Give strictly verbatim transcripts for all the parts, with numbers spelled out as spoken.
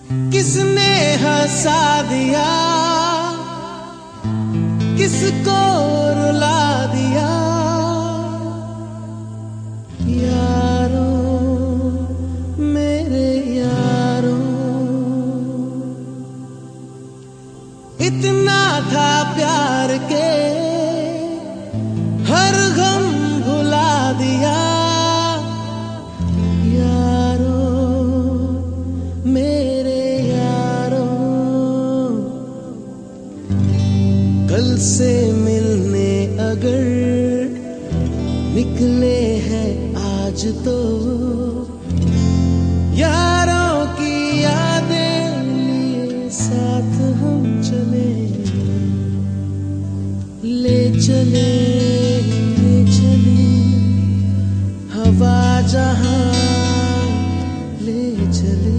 किसने हंसा दिया, किसको रुला दिया, यारो मेरे यारो। इतना था प्यार के हर गम भुला दिया, यारो मेरे यारो। कल से मिलने अगर निकले हैं आज तो, यारों की यादें लिए साथ हम चले, ले चले ले चले हवा जहां ले चले।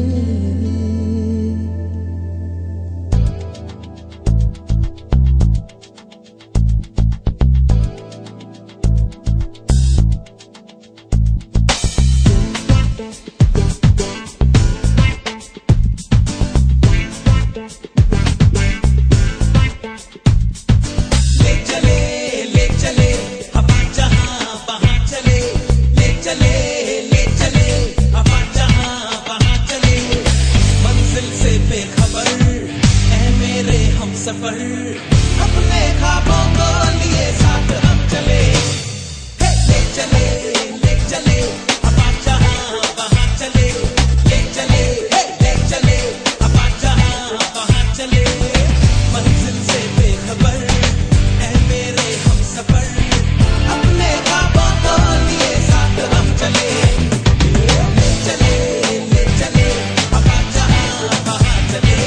सफर अपने ख्वाबों को लिए साथ हम चले, ले चले ले चले अब जहां वहां चले, ले चले ले चले अब जहां वहां चले। मंजिल से बेखबर ऐ मेरे हम सफर, अपने ख्वाबों को लिए साथ हम चले, ले चले ले चले अब जहां वहां चले।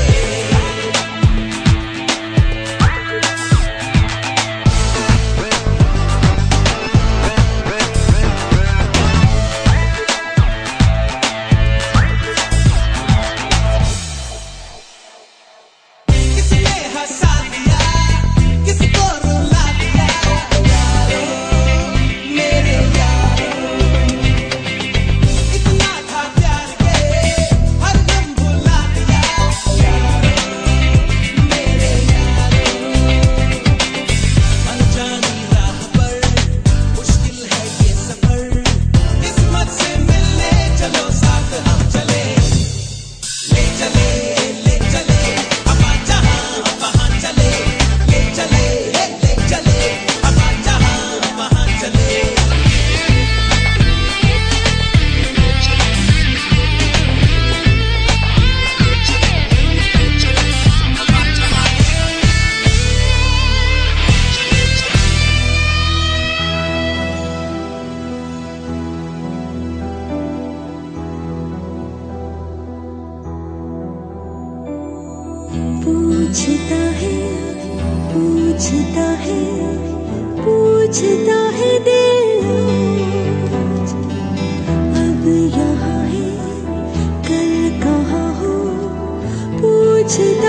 पूछता है पूछता है पूछता है दिल आज, अब यहाँ है कल कहाँ हो, पूछता